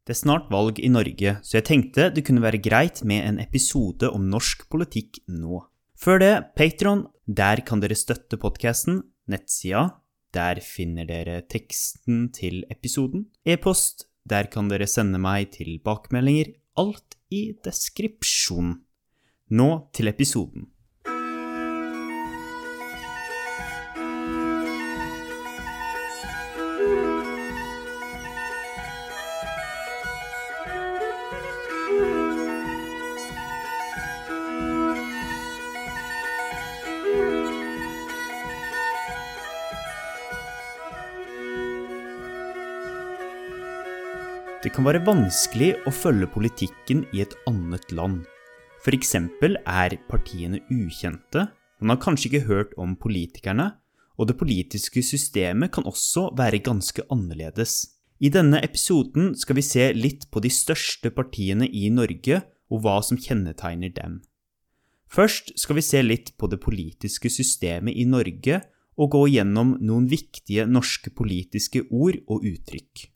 Det snart valg i Norge, så jeg tenkte det kunne være greit med en episode om norsk politikk nå. Før det, Patreon, der kan dere støtte podcasten, nettsida, der finner dere teksten til episoden, e-post, der kan dere sende meg tilbakemeldinger, alt i deskripsjonen. Nå til episoden. Det kan være vanskelig å følge politikken i et annet land. For eksempel partiene ukjente, man har kanskje ikke hørt om politikerne, og det politiske systemet kan også være ganske annerledes. I denne episoden skal vi se litt på de største partiene i Norge og hva som kjennetegner dem. Først skal vi se litt på det politiske systemet i Norge og gå gjennom noen viktige norske politiske ord og uttrykk.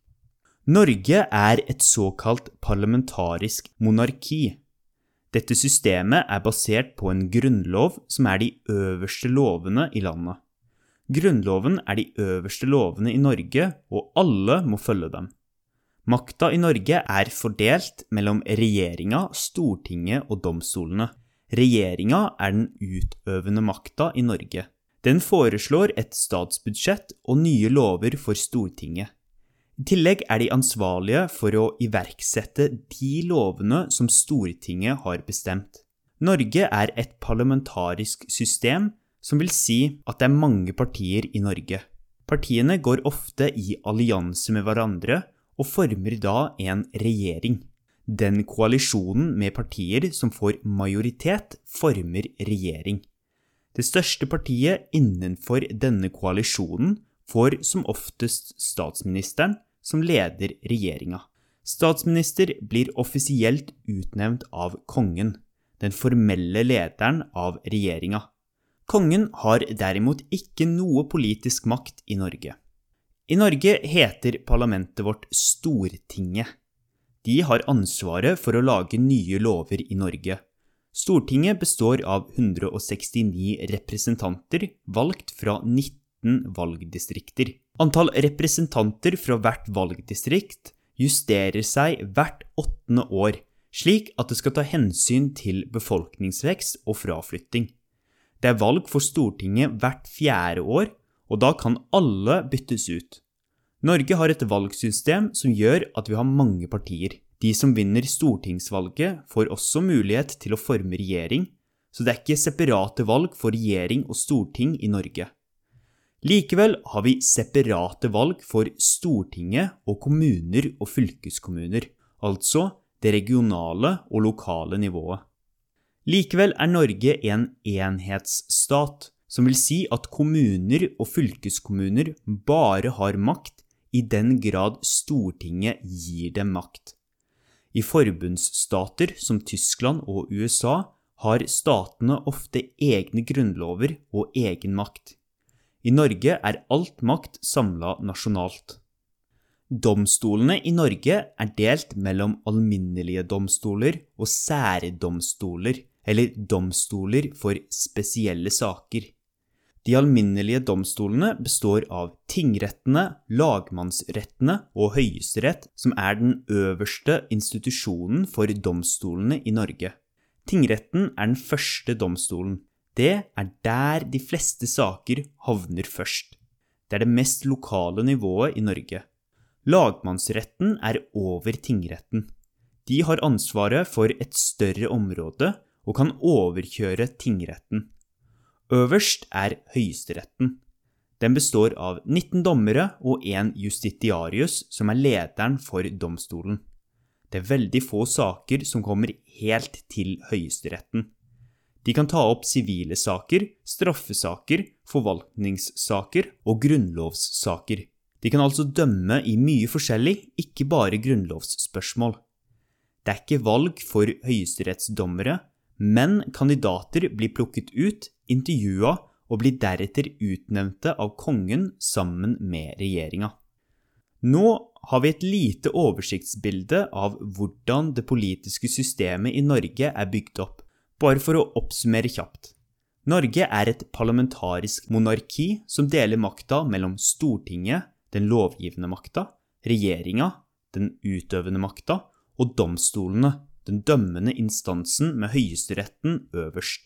Norge et såkalt parlamentarisk monarki. Dette systemet basert på en grunnlov som de øverste lovene i landet. Grunnloven de øverste lovene i Norge, og alle må følge dem. Makta i Norge fordelt mellom regjeringa, Stortinget og domstolene. Regjeringa den utøvende makta i Norge. Den foreslår et statsbudsjett og nye lover for Stortinget. I tillegg de ansvarlige for å iverksette de lovene som Stortinget har bestemt. Norge et parlamentarisk system, som vil si at det mange partier i Norge. Partiene går ofte i allianse med hverandre og former da en regjering. Den koalisjonen med partier som får majoritet former regjering. Det største partiet innenfor denne koalisjonen får som oftest statsministeren, som leder regjeringa. Statsminister blir offisielt utnevnt av kongen, den formelle lederen av regjeringa. Kongen har derimot ikke noe politisk makt i Norge. I Norge heter parlamentet vårt Stortinget. De har ansvaret for å lage nye lover i Norge. Stortinget består av 169 representanter valgt fra 19 valgdistrikter. Antall representanter fra hvert valgdistrikt justerer seg hvert 8. år, slik at det skal ta hensyn til befolkningsvekst og fraflytting. Det valg for Stortinget hvert 4. år, og da kan alle byttes ut. Norge har et valgsystem som gjør at vi har mange partier. De som vinner stortingsvalget får også mulighet til å forme regjering, så det ikke separate valg for regjering og storting i Norge. Likevel har vi separate valg for Stortinget og kommuner og fylkeskommuner, altså det regionale og lokale nivået. Likevel Norge en enhetsstat, som vil si at kommuner og fylkeskommuner bare har makt i den grad Stortinget gir dem makt. I forbundsstater som Tyskland og USA har statene ofte egne grunnlover og egen makt. I Norge alt makt samlet nasjonalt. Domstolene i Norge delt mellom alminnelige domstoler og særdomstoler, eller domstoler for spesielle saker. De alminnelige domstolene består av tingrettene, lagmannsrettene og høyesterett, som den øverste institusjonen for domstolene i Norge. Tingretten den første domstolen. Det der de fleste saker havner først. Det det mest lokale nivået i Norge. Lagmannsretten over tingretten. De har ansvaret for et større område og kan overkjøre tingretten. Øverst høyesteretten. Den består av 19 dommere og en justitiarius som lederen for domstolen. Det veldig få saker som kommer helt til høyesteretten. De kan ta opp sivile saker, straffesaker, forvaltningssaker og grunnlovssaker. De kan altså dømme i mye forskjellig, ikke bare grunnlovsspørsmål. Det ikke valg for høyesterettsdommere, men kandidater blir plukket ut, intervjuet og blir deretter utnevnte av kongen sammen med regjeringa. Nå har vi et lite oversiktsbilde av hvordan det politiske systemet i Norge bygd opp, bare for å oppsummere kjapt. Norge et parlamentarisk monarki som deler makta mellom Stortinget, den lovgivende makta, regjeringa, den utøvende makta, og domstolene, den dømmende instansen med høyesteretten øverst.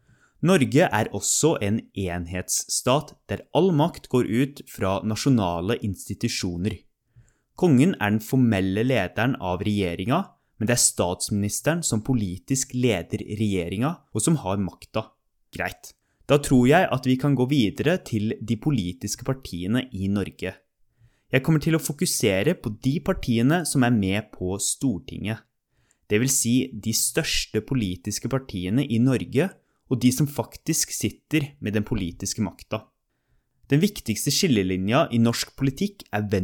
Norge også en enhetsstat der all makt går ut fra nasjonale institusjoner. Kongen den formelle lederen av regjeringa, men det statsministeren som politisk leder regjeringa og som har makta. Greit. Da tror jeg at vi kan gå videre til de politiske partiene i Norge. Jeg kommer til å fokusere på de partiene som med på Stortinget. Det vil si de største politiske partiene i Norge, og de som faktisk sitter med den politiske makta. Den viktigste skillelinja i norsk politikk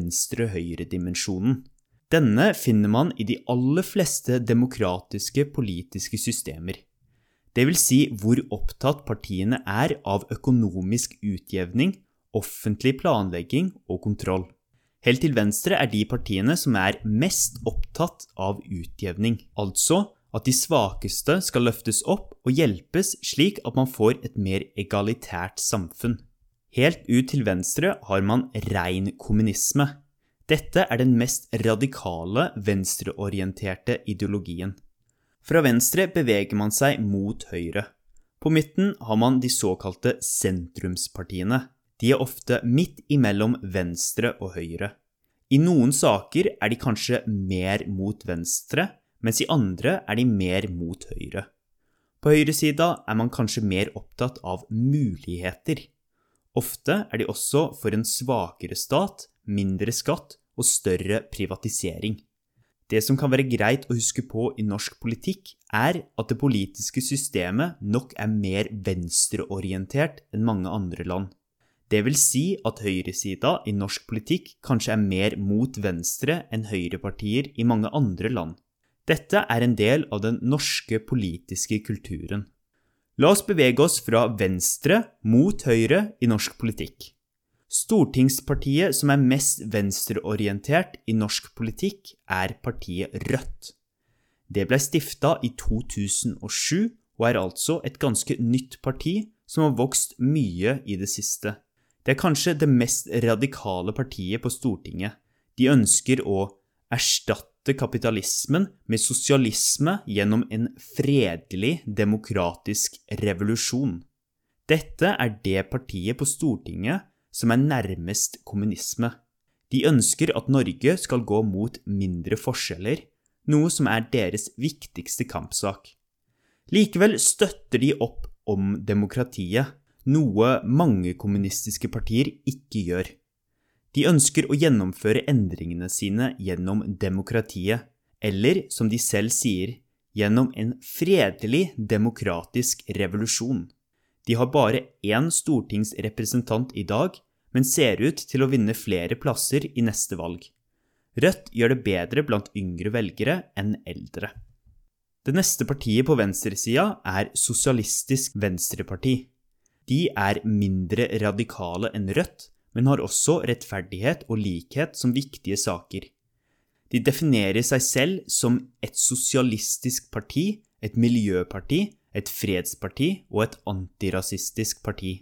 venstre-høyre-dimensjonen. Denne finner man i de aller fleste demokratiske politiske systemer. Det vil si hvor opptatt partiene av økonomisk utjevning, offentlig planlegging og kontroll. Helt til venstre de partiene som mest opptatt av utjevning, altså at de svakeste skal løftes opp og hjelpes slik at man får et mer egalitært samfunn. Helt ut til venstre har man ren kommunisme. Dette den mest radikale venstreorienterte ideologien. Fra venstre beveger man seg mot høyre. På midten har man de såkalte sentrumspartiene. De ofte midt imellom venstre og høyre. I noen saker de kanskje mer mot venstre, mens i andre de mer mot høyre. På høyresida man kanskje mer opptatt av muligheter. Ofte de også for en svakere stat, mindre skatt og større privatisering. Det som kan være greit å huske på i norsk politikk at det politiske systemet nok mer venstreorientert enn mange andre land. Det vil si at høyresida i norsk politikk kanskje mer mot venstre enn høyrepartier i mange andre land. Dette en del av den norske politiske kulturen. La oss bevege oss fra venstre mot høyre i norsk politikk. Stortingspartiet som mest venstreorientert i norsk politikk partiet Rødt. Det ble stiftet i 2007 og altså et ganske nytt parti som har vokst mye i det siste. Det kanskje det mest radikale partiet på Stortinget. De ønsker å erstatte kapitalismen med sosialisme gjennom en fredelig, demokratisk revolusjon. Dette det partiet på Stortinget som nærmest kommunisme. De ønsker at Norge skal gå mot mindre forskjeller, noe som deres viktigste kampsak. Likevel støtter de opp om demokratiet, noe mange kommunistiske partier ikke gjør. De ønsker å gjennomføre endringene sine gjennom demokratiet, eller som de selv sier, gjennom en fredelig demokratisk revolusjon. De har bare én stortingsrepresentant i dag, men ser ut til å vinne flere plasser i neste valg. Rødt gjør det bedre blant yngre velgere enn eldre. Det neste partiet på venstresida Sosialistisk Venstreparti. De mindre radikale enn Rødt, men har også rettferdighet og likhet som viktige saker. De definerer seg selv som et sosialistisk parti, et miljøparti, et fredsparti og et antirasistisk parti.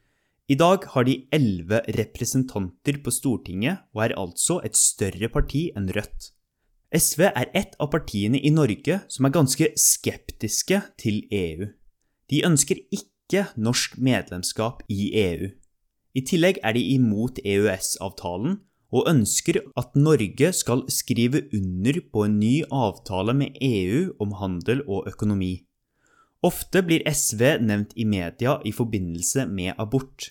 I dag har de 11 representanter på Stortinget og altså et større parti enn Rødt. SV et av partiene i Norge som ganske skeptiske til EU. De ønsker ikke norsk medlemskap i EU. I tillegg de imot EØS-avtalen og ønsker at Norge skal skrive under på en ny avtale med EU om handel og økonomi. Ofte blir SV nevnt i media i forbindelse med abort.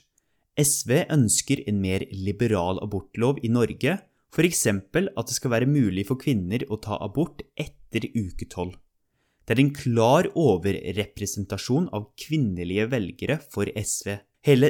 SV ønsker en mer liberal abortlov i Norge, for eksempel at det skal være mulig for kvinner å ta abort etter uke 12. Det en klar overrepresentasjon av kvinnelige velgere for SV. Hele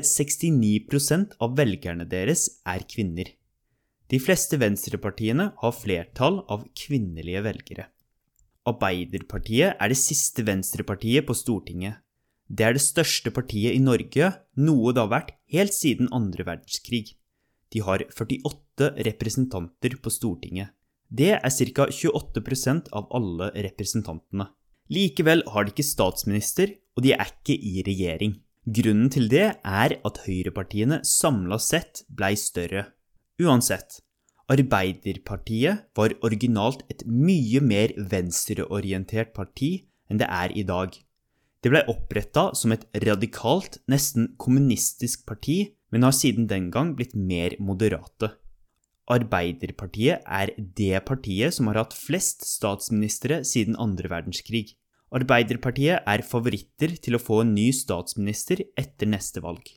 69% av velgerne deres kvinner. De fleste venstrepartiene har flertall av kvinnelige velgere. Arbeiderpartiet det siste venstrepartiet på Stortinget. Det det største partiet i Norge, noe det har vært helt siden andre verdenskrig. De har 48 representanter på Stortinget. Det ca. 28% av alle representantene. Likevel har de ikke statsminister, og de ikke i regjering. Grunnen til det at høyrepartiene samlet sett ble større. Uansett, Arbeiderpartiet var originalt et mye mer venstreorientert parti enn det i dag. Det ble opprettet som et radikalt, nesten kommunistisk parti, men har siden den gang blitt mer moderate. Arbeiderpartiet det partiet som har hatt flest statsministre siden andre verdenskrig. Arbeiderpartiet favoritter til å få en ny statsminister etter neste valg.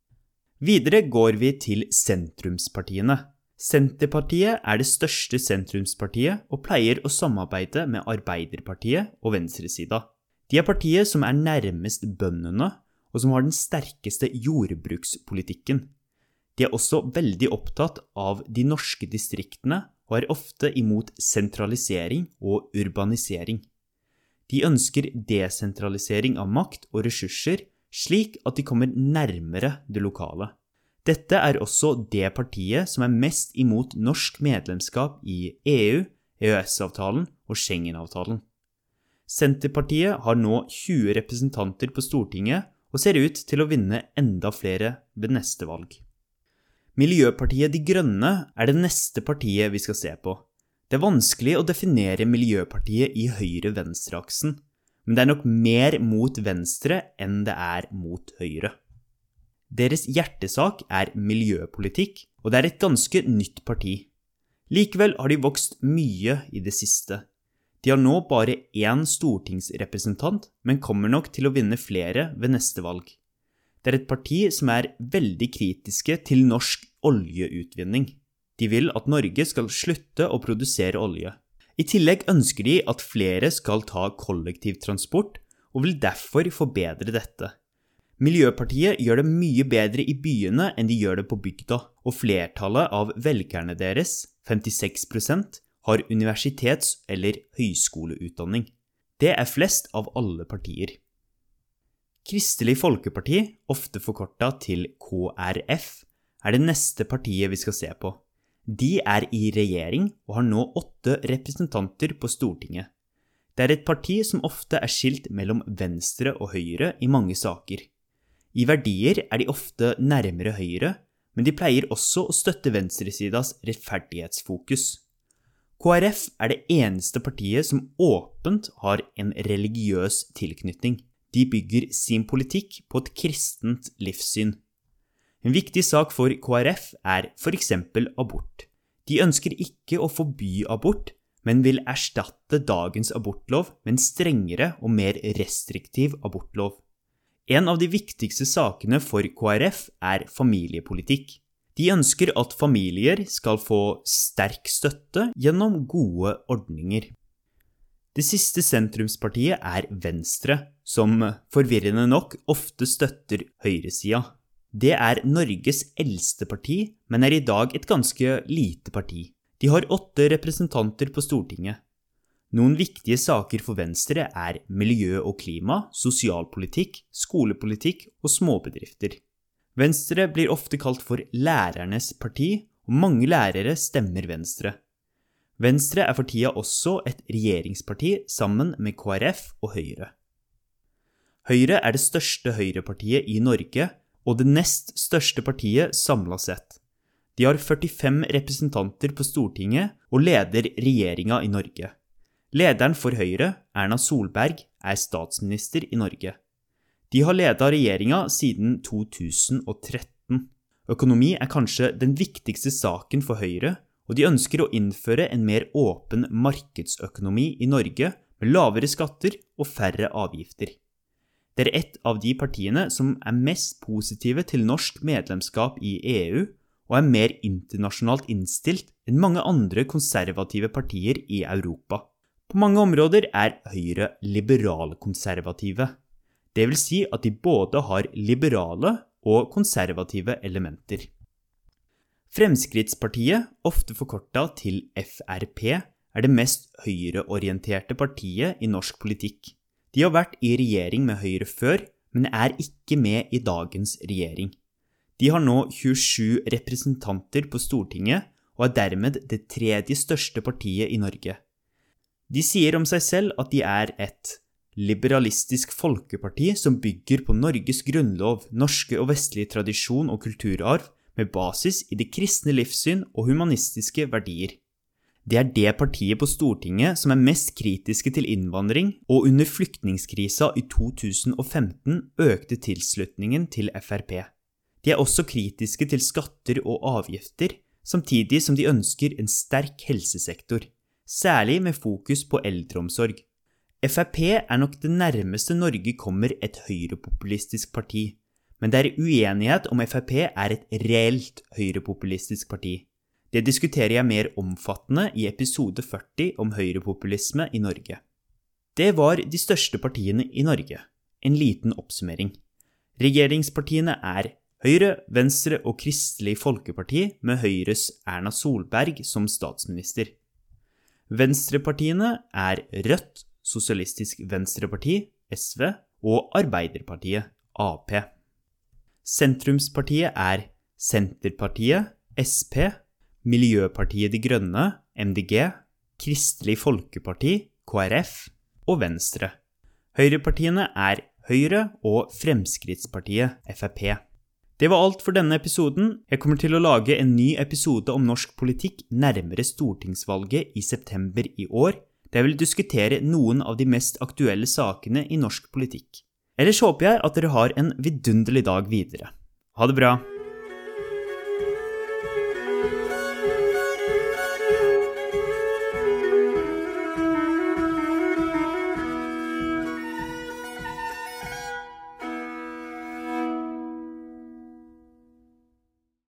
Videre går vi til sentrumspartiene. Senterpartiet det største sentrumspartiet og pleier å samarbeide med Arbeiderpartiet og venstresida. De partiet som nærmest bøndene og som har den sterkeste jordbrukspolitikken. De også veldig opptatt av de norske distriktene og ofte imot sentralisering og urbanisering. De ønsker desentralisering av makt og ressurser slik at de kommer nærmere det lokale. Dette også det partiet som mest imot norsk medlemskap i EU, EØS-avtalen og Schengen-avtalen. Senterpartiet har nå 20 representanter på Stortinget og ser ut til å vinne enda flere ved neste valg. Miljøpartiet De Grønne det neste partiet vi skal se på. Det vanskelig å definere Miljøpartiet i høyre-venstre-aksen, men det nok mer mot venstre enn det mot høyre. Deres hjertesak miljøpolitikk, og det et ganske nytt parti. Likevel har de vokst mye i det siste. De har nå bare 1 stortingsrepresentant, men kommer nok til å vinne flere ved neste valg. Det et parti som veldig kritiske til norsk oljeutvinning. De vil at Norge skal slutte å produsere olje. I tillegg ønsker de at flere skal ta kollektivtransport, og vil derfor forbedre dette. Miljøpartiet gjør det mye bedre i byene enn de gjør det på bygda, og flertallet av velgerne deres, 56%, har universitets- eller høyskoleutdanning. Det flest av alle partier. Kristelig Folkeparti, ofte forkortet til KrF, det neste partiet vi skal se på. De i regjering og har nå 8 representanter på Stortinget. Det et parti som ofte skilt mellom venstre og høyre i mange saker. I verdier de ofte nærmere høyre, men de pleier også å støtte venstresidas rettferdighetsfokus. KrF det eneste partiet som åpent har en religiøs tilknytning. De bygger sin politikk på et kristent livssyn. En viktig sak for KrF for eksempel abort. De ønsker ikke å forby abort, men vil erstatte dagens abortlov med en strengere og mer restriktiv abortlov. En av de viktigste sakene for KrF familiepolitikk. De ønsker at familier skal få sterk støtte gjennom gode ordninger. Det siste sentrumspartiet Venstre, som forvirrende nok ofte støtter høyresida. Det Norges eldste parti, men i dag et ganske lite parti. De har 8 representanter på Stortinget. Noen viktige saker for Venstre miljø og klima, sosialpolitikk, skolepolitikk og småbedrifter. Venstre blir ofte kalt for lærernes parti, og mange lærere stemmer Venstre. Venstre for tida også et regjeringsparti sammen med KrF og Høyre. Høyre det største høyrepartiet i Norge, og det nest største partiet samlet sett. De har 45 representanter på Stortinget og leder regjeringa i Norge. Lederen for Høyre, Erna Solberg, statsminister i Norge. De har ledet regjeringa siden 2013. Økonomi kanskje den viktigste saken for Høyre, og de ønsker å innføre en mer åpen markedsøkonomi i Norge med lavere skatter og færre avgifter. Det et av de partiene som mest positive til norsk medlemskap i EU, og mer internasjonalt innstilt enn mange andre konservative partier i Europa. På mange områder Høyre liberalkonservative. Det vil si at de både har liberale og konservative elementer. Fremskrittspartiet, ofte forkortet til FrP, det mest høyreorienterte partiet i norsk politikk. De har vært i regjering med Høyre før, men ikke med i dagens regjering. De har nå 27 representanter på Stortinget og er dermed det tredje største partiet i Norge. De sier om seg selv at de er et liberalistisk folkeparti som bygger på Norges grunnlov, norske og vestlige tradisjon og kulturarv med basis i det kristne livssyn og humanistiske verdier. Det er det partiet på Stortinget som er mest kritiske til innvandring, og under flyktningskrisa i 2015 økte tilslutningen til FrP. De er også kritiske til skatter og avgifter, samtidig som de ønsker en sterk helsesektor, særlig med fokus på eldreomsorg. FrP er nok det nærmeste Norge kommer et høyrepopulistisk parti, men det er uenighet om FrP er et reelt høyrepopulistisk parti. Det diskuterer jeg mer omfattende i episode 40 om høyrepopulisme i Norge. Det var de største partiene i Norge. En liten oppsummering. Regjeringspartiene er Høyre, Venstre og Kristelig Folkeparti med Høyres Erna Solberg som statsminister. Venstrepartiene er Rødt, Sosialistisk Venstreparti, SV og Arbeiderpartiet, AP. Sentrumspartiet er Senterpartiet, SP, Miljøpartiet De Grønne, MDG, Kristelig Folkeparti, KrF og Venstre. Høyrepartiene er Høyre og Fremskrittspartiet, FrP. Det var alt for denne episoden. Jeg kommer til å lage en ny episode om norsk politikk nærmere stortingsvalget i september i år, der jeg vil diskutere noen av de mest aktuelle sakene i norsk politikk. Ellers håper jeg at dere har en vidunderlig dag videre. Ha det bra!